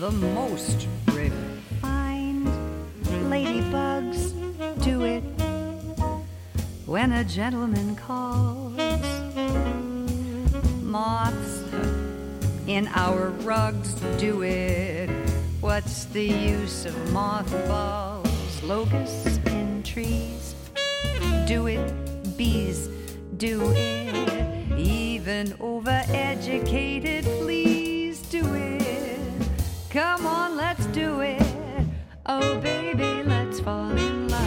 the most refined ladybugs do it when a gentleman calls. Moths in our rugs do it. What's the use of mothballs? Locusts in trees do it. Bees do it. Even overeducated fleas do it. Come on, let's do it. Oh baby, let's fall in love.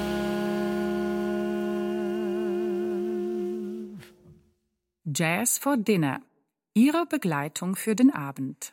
Jazz for Dinner. Ihre Begleitung für den Abend.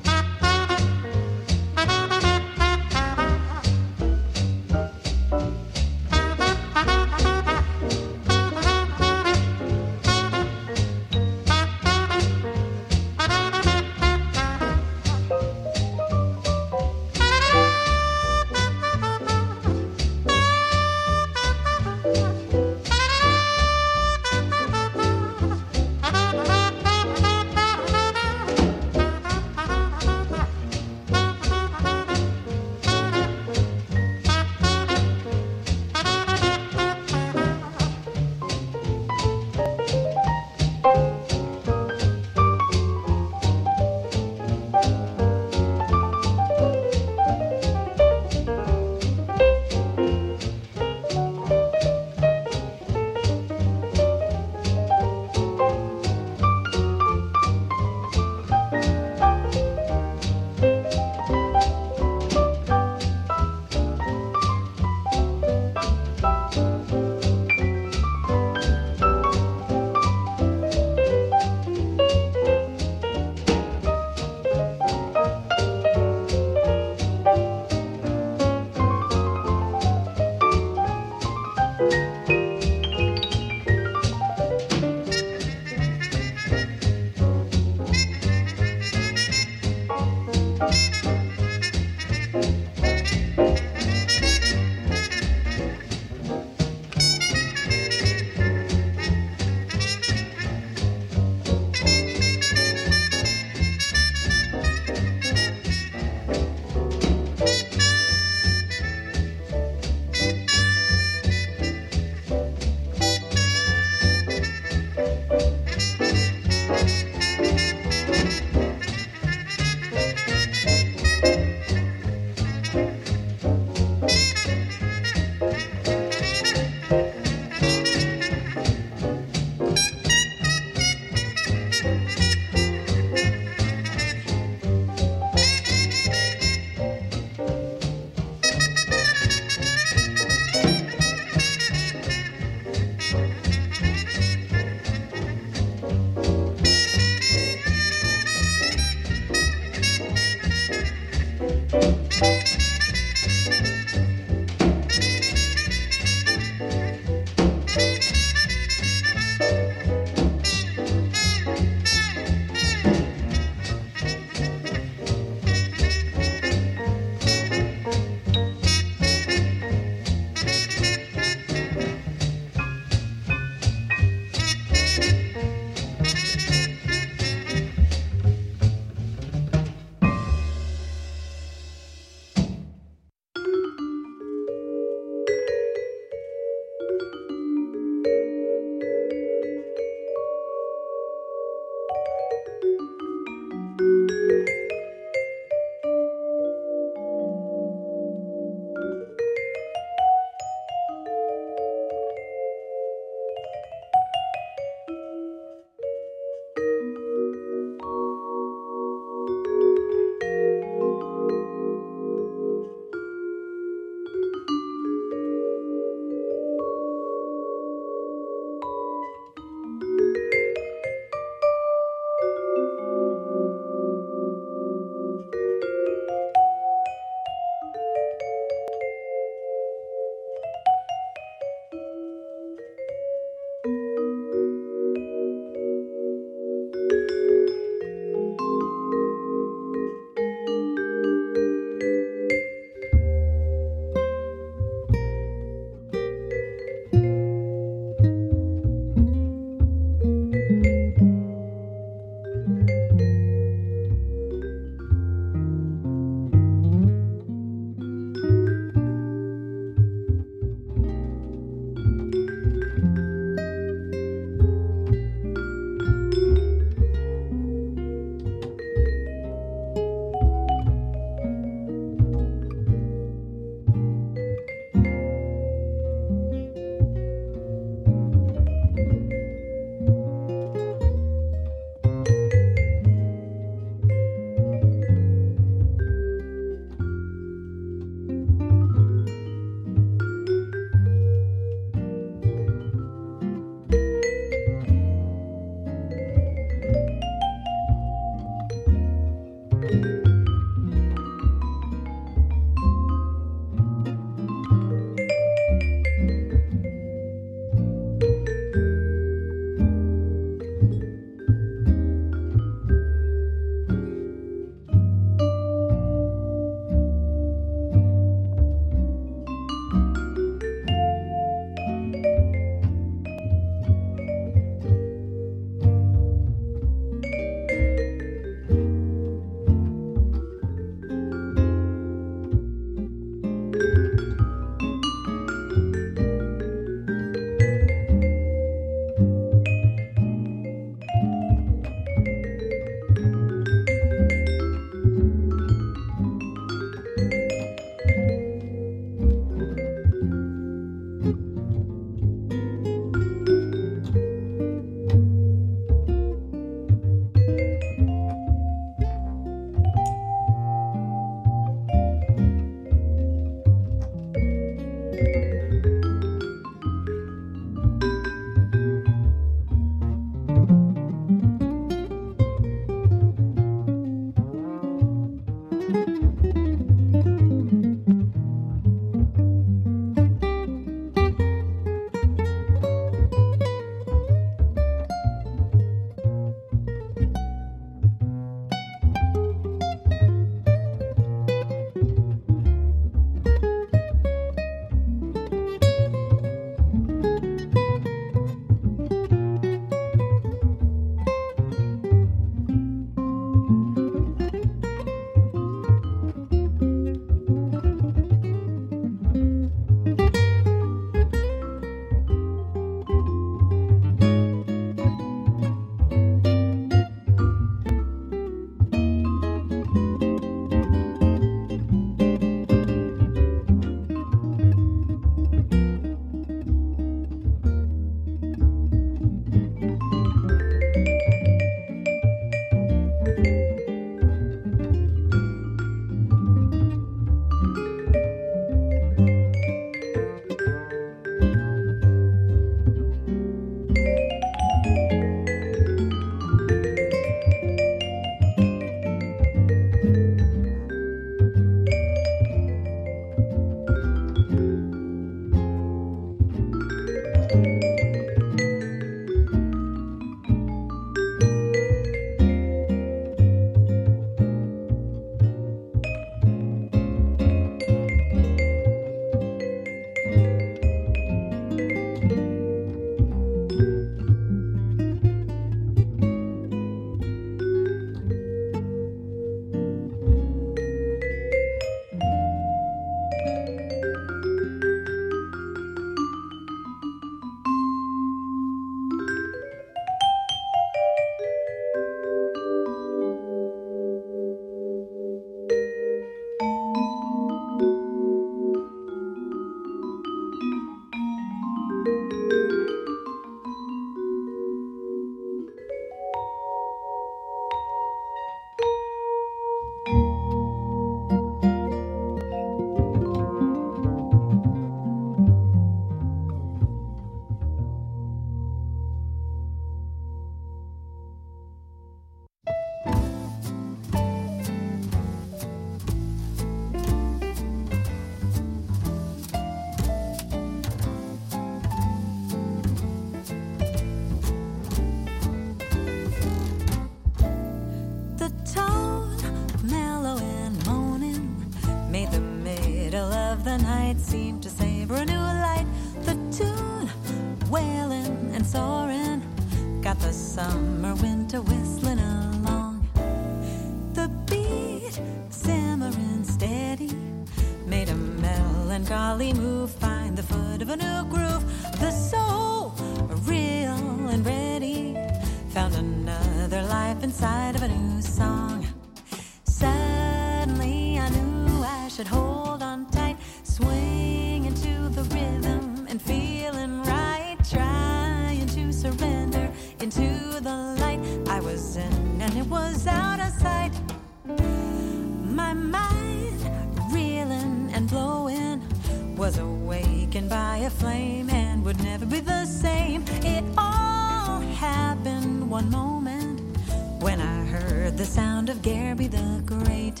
got the summer winter whistling along. The beat simmering steady made a melancholy move, find the foot of a new groove. The soul real and ready found another life inside of a new song. Suddenly I knew I should hold on tight, swing into the rhythm and feeling right, trying to surrender into the light I was in, and it was out of sight. My mind reeling and blowing was awakened by a flame and would never be the same. It all happened one moment when I heard the sound of Garby the Great.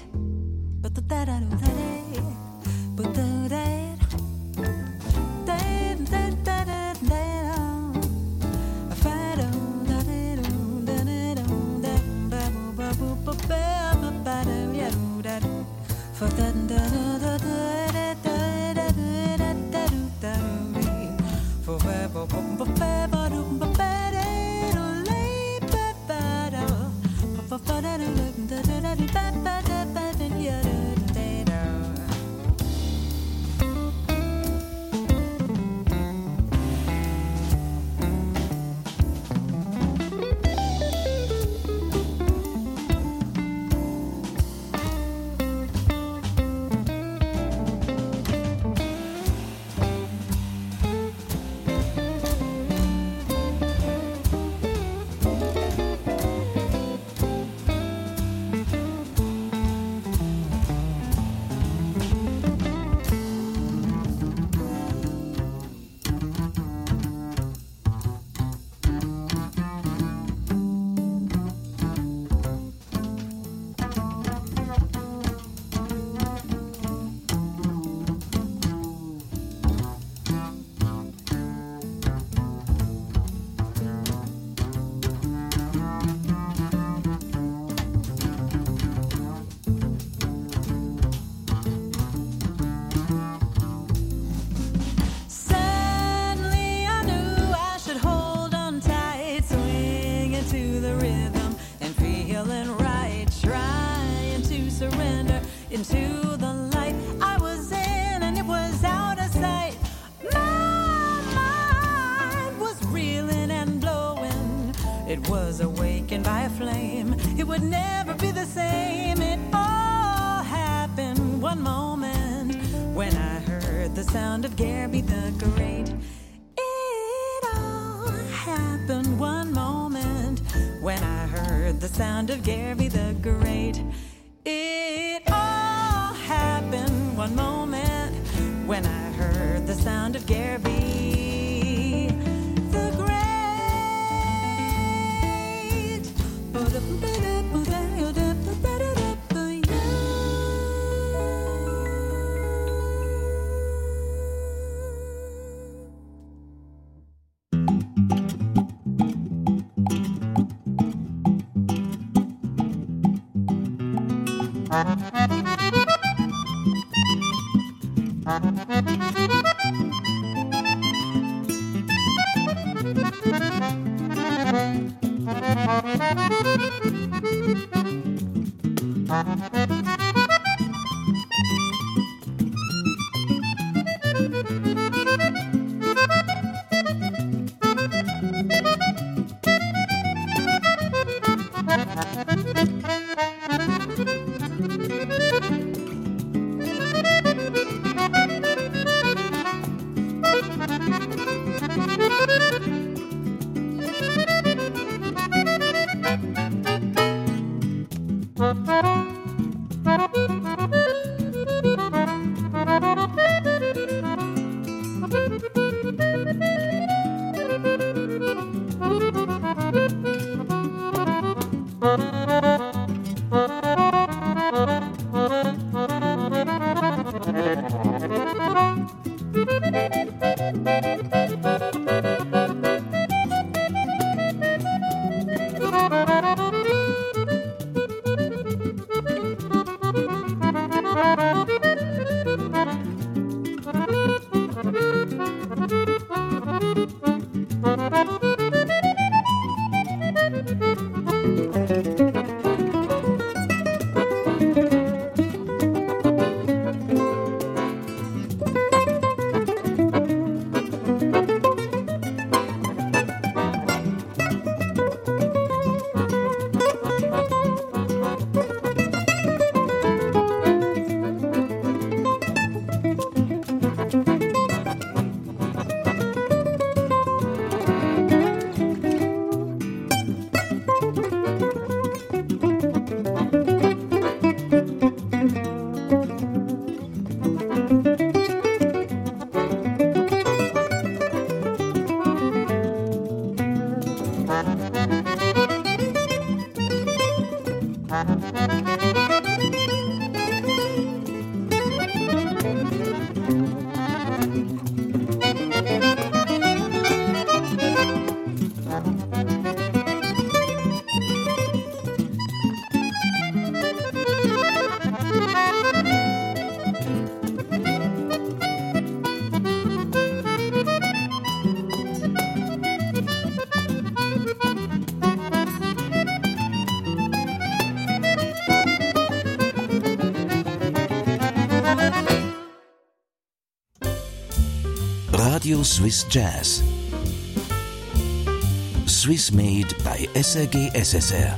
Into the light I was in, and it was out of sight. My mind was reeling and blowing. It was awakened by a flame. It would never be the same. It all happened one moment when I heard the sound of Garby the Great. It all happened one moment when I heard the sound of Garby the Great. It all happened one moment when I heard the sound of Garby the Great. Radio Swiss Jazz. Swiss Made bei SRG SSR.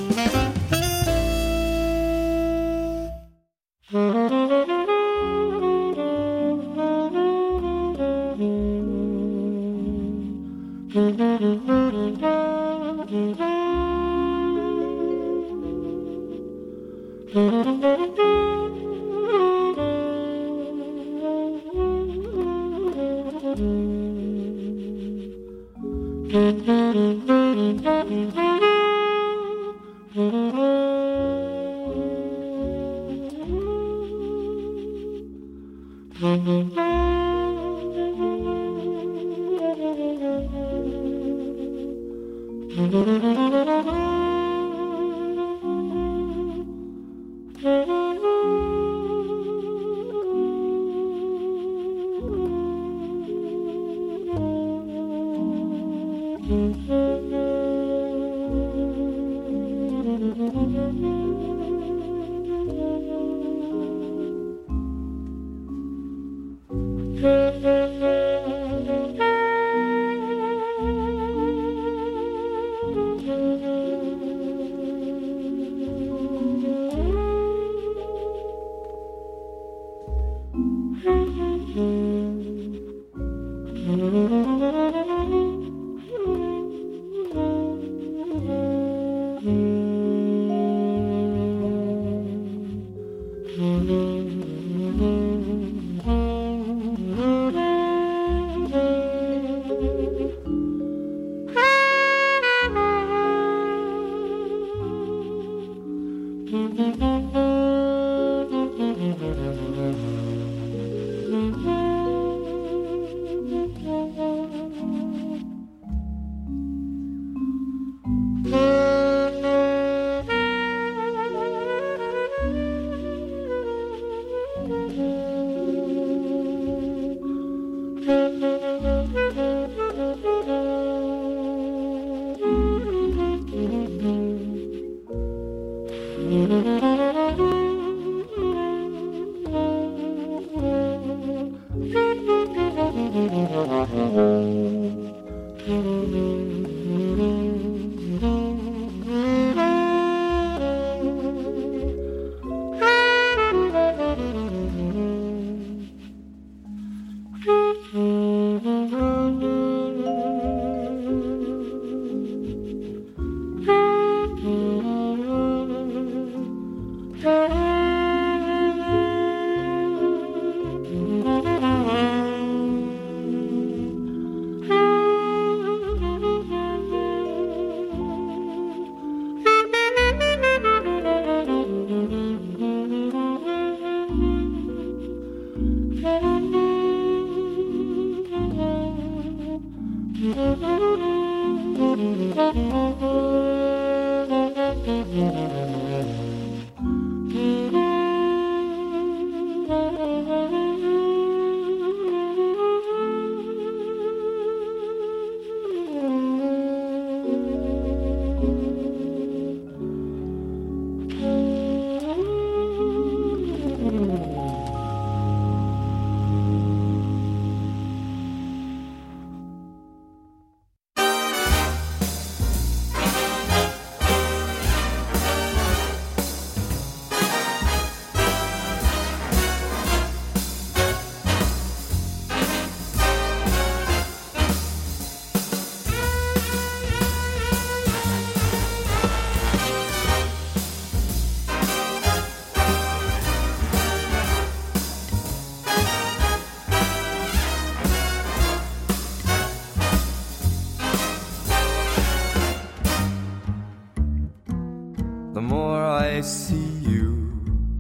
I see you,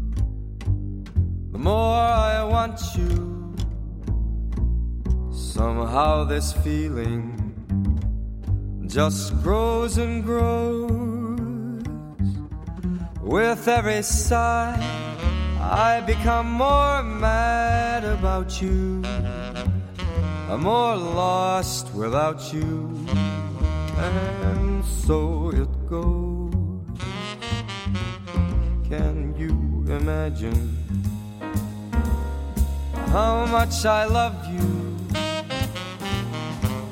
the more I want you. Somehow this feeling just grows and grows. With every sigh, I become more mad about you. I'm more lost without you, and so it goes. Can you imagine how much I love you?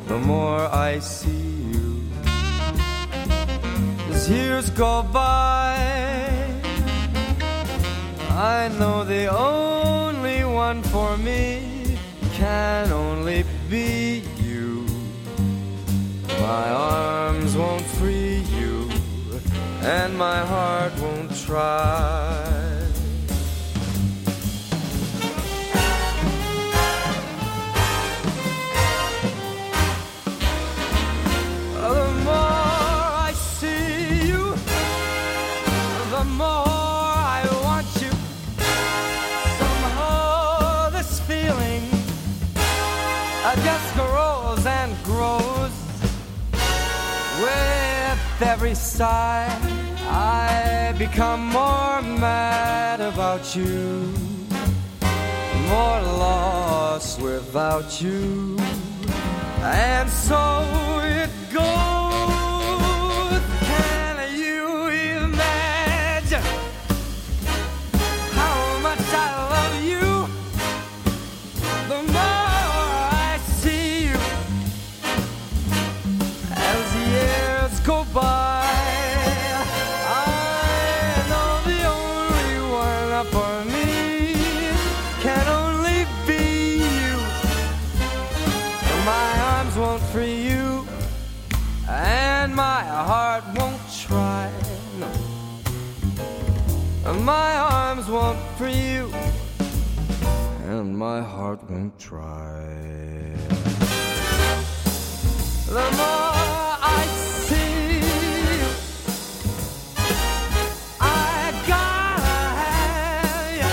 the more I see you. As years go by, I know the only one for me can only be you. My arms won't free you, and my heart won't try. The more I see you, the more I want you. Somehow this feeling just grows and grows. With every sigh, I become more mad about you, more lost without you. And so it goes. Can you imagine how much I love you? The more I see you, as years go by, I know the only one for me can only be you. My arms won't free you, and my heart won't try. No. My arms won't free you, and my heart won't try. The more I see you, I gotta have you.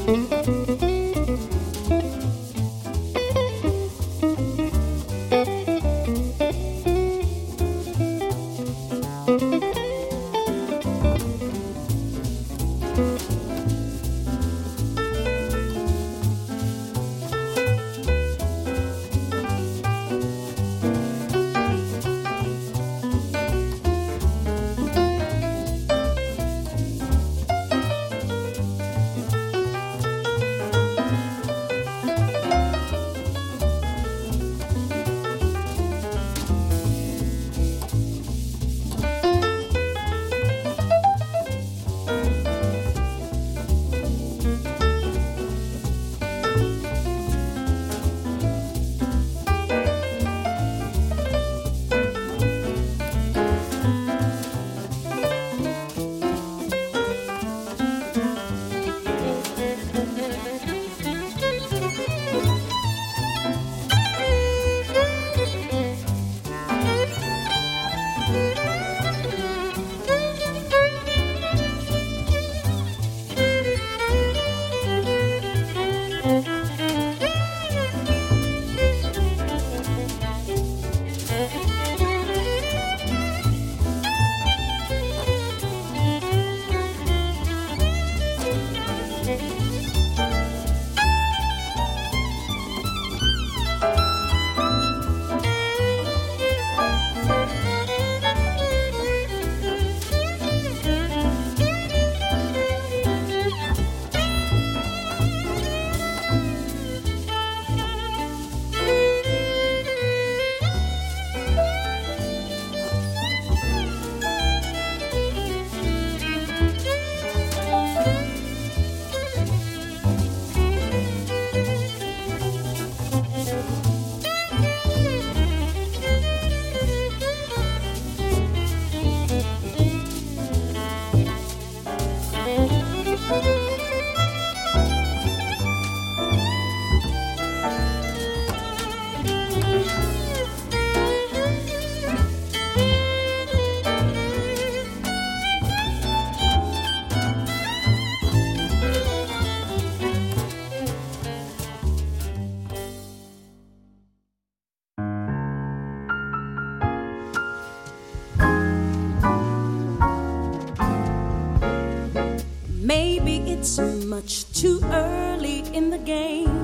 It's much too early in the game,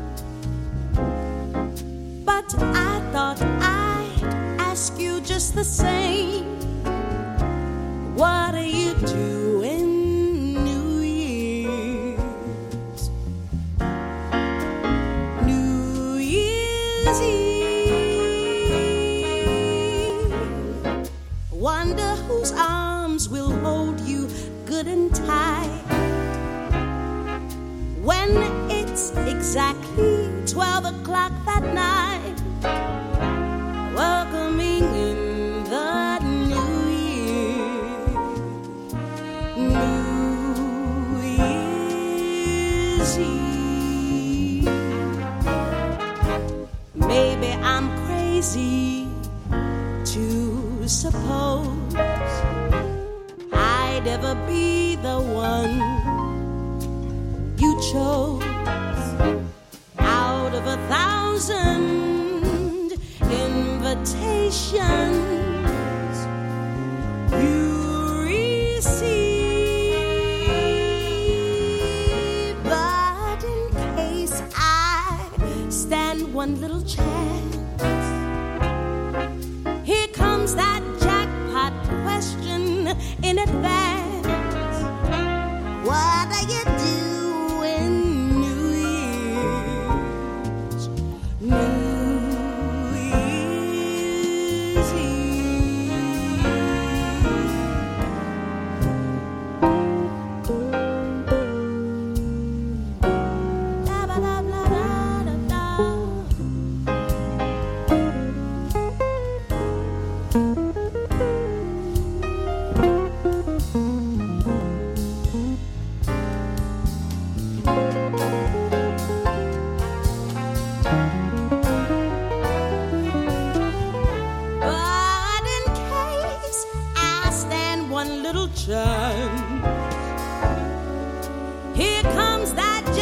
but I thought I'd ask you just the same. What are you doing New Year's? New Year's Eve. Wonder whose arms will hold you good and tight when it's exactly 12 o'clock that night, welcoming in the new year. New Year's Eve. Maybe I'm crazy to suppose I'd ever be the one you chose out of 1,000 invitations you receive. But in case I stand one little chance, here comes that jackpot question in advance. What are you doing New Year's? New Year's Eve. Da ba da bla da da da. But in case I stand one little chance, here comes that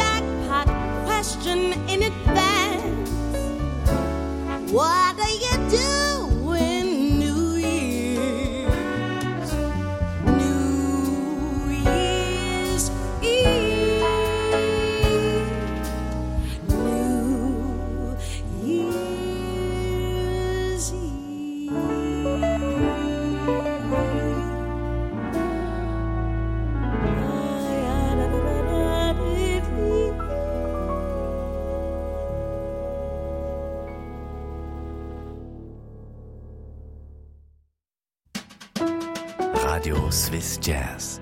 So Swiss Jazz.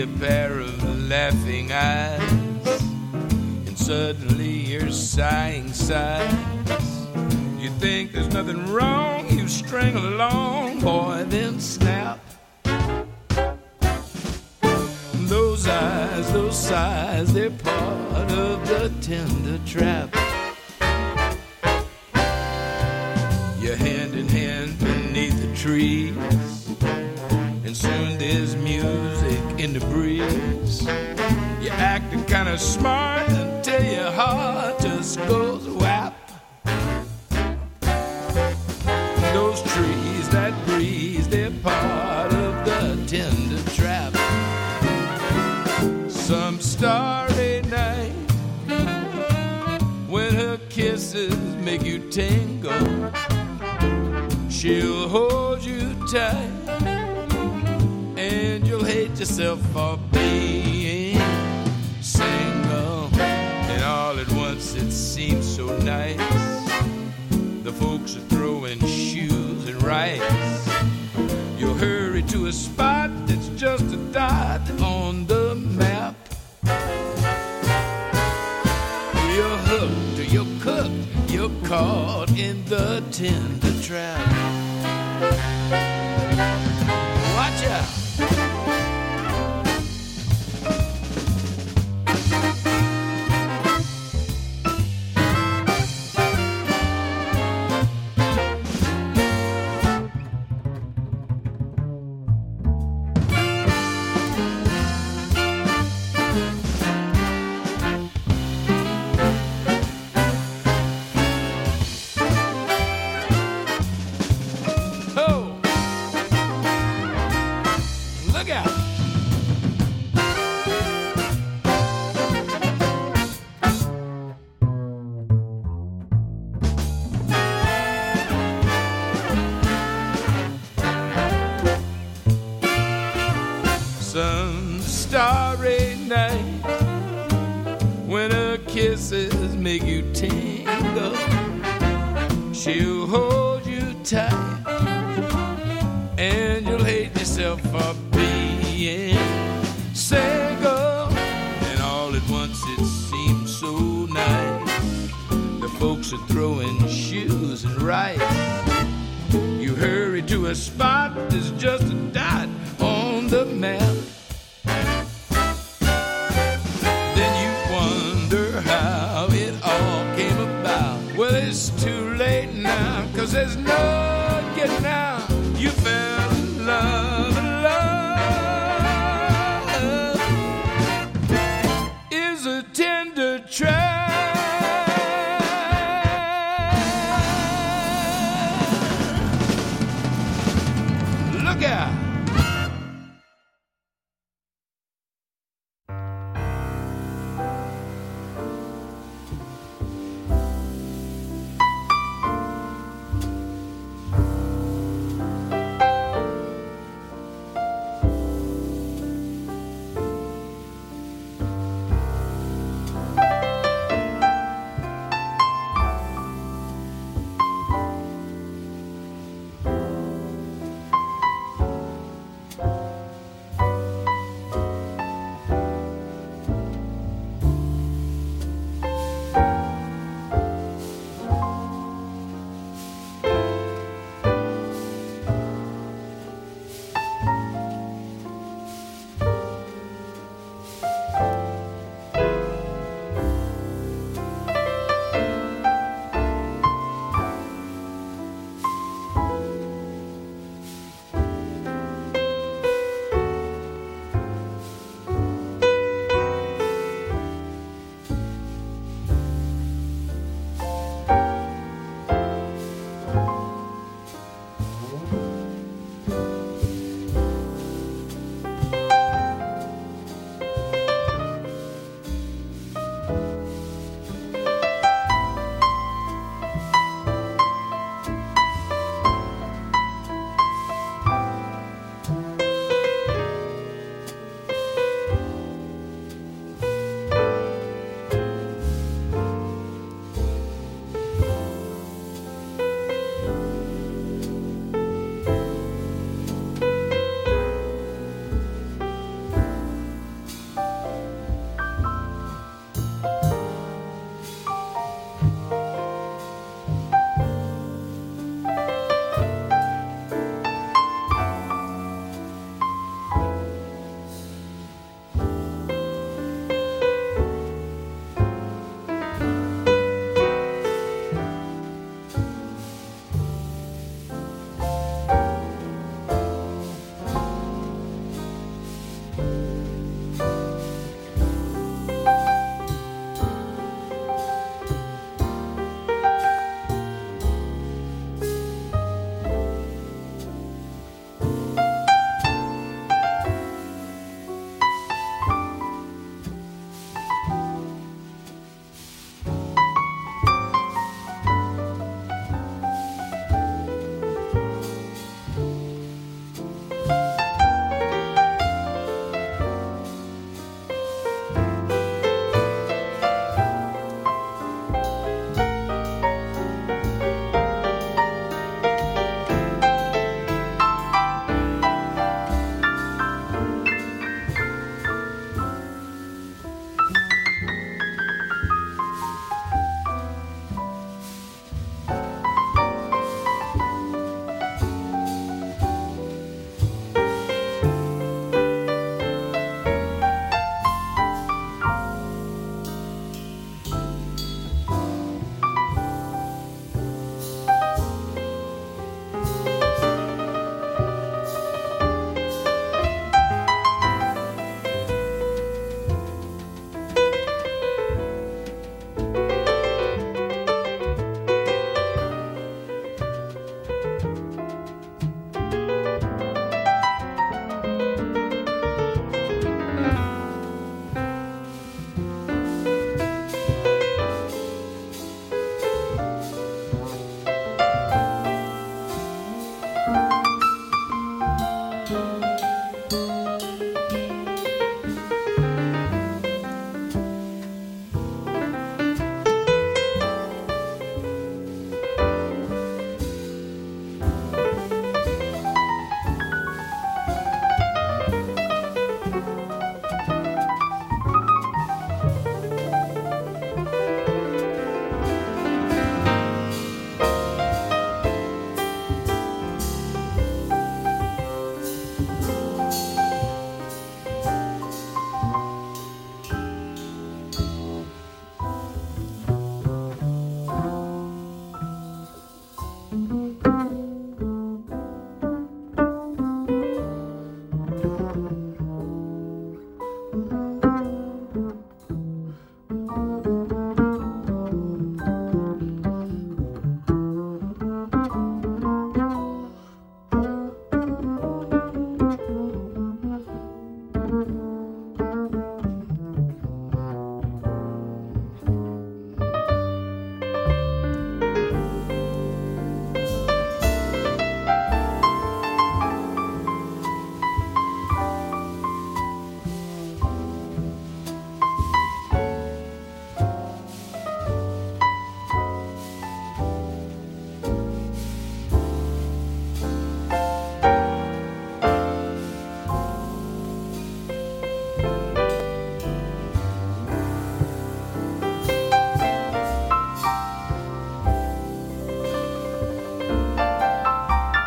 pair of laughing eyes, and suddenly you're sighing sighs. You think there's nothing wrong, you string along, boy, then snap. Those eyes, those sighs, they're part of the tender trap. You're hand in hand beneath the trees, and soon there's music in the breeze. You're acting kind of smart until your heart just goes whap. Those trees, that breeze, they're part of the tender trap. Some starry night, when her kisses make you tingle, she'll hold you tight, and you'll hate yourself for being single. And all at once it seems so nice. The folks are throwing shoes and rice. You'll hurry to a spot that's just a dot on the map. You're hooked or you're cooked, you're caught in the tender trap. Watch out. Some starry night, when her kisses make you tingle, she'll hold you tight, and you'll hate yourself for being single. And all at once it seems so nice. The folks are throwing shoes and rice. You hurry to a spot that's just a dot on the map. Then you wonder how it all came about. Well, it's too late now, 'cause there's no getting out. You fell in love, and love is a tender trap. Look out!